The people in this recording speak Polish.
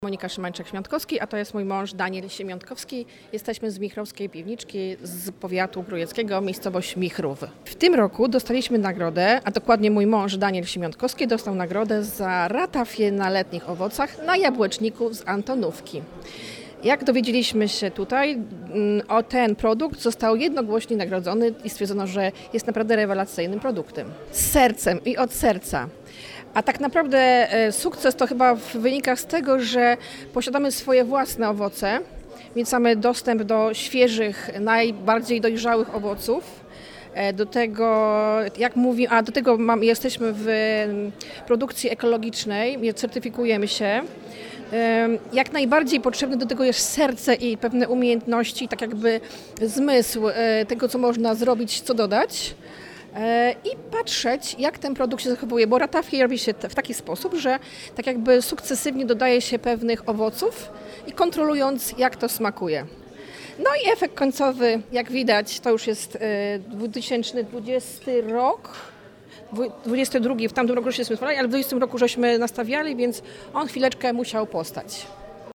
Monika Szymańczak-Świątkowski, a to jest mój mąż Daniel Siemiątkowski. Jesteśmy z Michrowskiej Piwniczki z powiatu grójeckiego, miejscowość Michrów. W tym roku dostaliśmy nagrodę, a dokładnie mój mąż Daniel Siemiątkowski dostał nagrodę za ratafię na letnich owocach na jabłeczniku z Antonówki. Jak dowiedzieliśmy się tutaj, o ten produkt został jednogłośnie nagrodzony i stwierdzono, że jest naprawdę rewelacyjnym produktem. Z sercem i od serca. A tak naprawdę sukces to chyba wynika z tego, że posiadamy swoje własne owoce, więc mamy dostęp do świeżych, najbardziej dojrzałych owoców. Do tego, jesteśmy w produkcji ekologicznej, certyfikujemy się. Jak najbardziej potrzebne do tego jest serce i pewne umiejętności, tak jakby zmysł tego, co można zrobić, co dodać. I patrzeć, jak ten produkt się zachowuje, bo ratafię robi się w taki sposób, że tak jakby sukcesywnie dodaje się pewnych owoców i kontrolując, jak to smakuje. No i efekt końcowy, jak widać, to już jest 2020 rok, 22, w tamtym roku już żeśmy sprawdzali, ale w 2020 roku żeśmy nastawiali, więc on chwileczkę musiał postać.